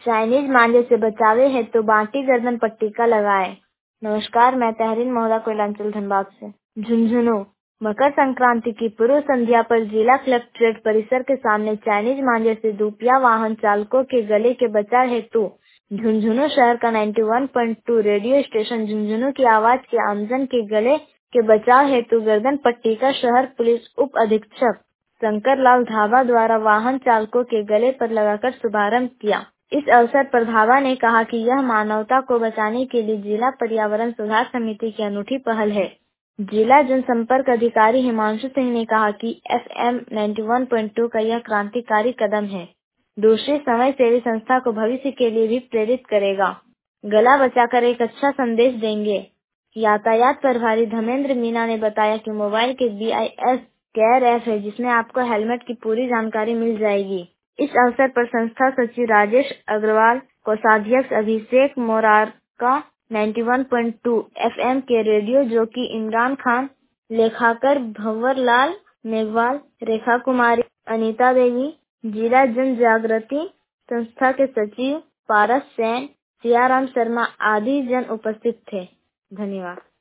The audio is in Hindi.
चाइनीज मांझे से बचावे है तो बांटी गर्दन पट्टी का लगाए। नमस्कार, मैं तहरीन मोहल्ला कोयलांचल धनबाद से। झुंझुनू मकर संक्रांति की पूर्व संध्या पर जिला कलेक्ट्रेट परिसर के सामने चाइनीज मांझे से दुपहिया वाहन चालकों के गले के बचाव हेतु झुंझुनू शहर का 91.2 रेडियो स्टेशन झुंझुनू की आवाज के आमजन के गले के बचाव हेतु गर्दन पट्टी का शहर पुलिस उप अधीक्षक शंकर लाल धावा द्वारा वाहन चालकों के गले पर लगाकर शुभारंभ किया। इस अवसर पर धावा ने कहा कि यह मानवता को बचाने के लिए जिला पर्यावरण सुधार समिति की अनूठी पहल है। जिला जनसंपर्क अधिकारी हिमांशु सिंह ने कहा कि FM 91.2 का यह क्रांतिकारी कदम है। दूसरी समय सेवी संस्था को भविष्य के लिए भी प्रेरित करेगा। गला बचाकर एक अच्छा संदेश देंगे। यातायात प्रभारी धर्मेंद्र मीना ने बताया कि मोबाइल के BIS केयर ऐप है जिसमें आपको हेलमेट की पूरी जानकारी मिल जाएगी। इस अवसर पर संस्था सचिव राजेश अग्रवाल, कोषाध्यक्ष अभिषेक मोरारका, 91.2 FM के रेडियो जॉकी इमरान खान, लेखाकार भंवर लाल मेघवाल, रेखा कुमारी, अनीता देवी, जिला जन जागृति संस्था के सचिव पारस सेन, सियाराम शर्मा आदि जन उपस्थित थे। धन्यवाद।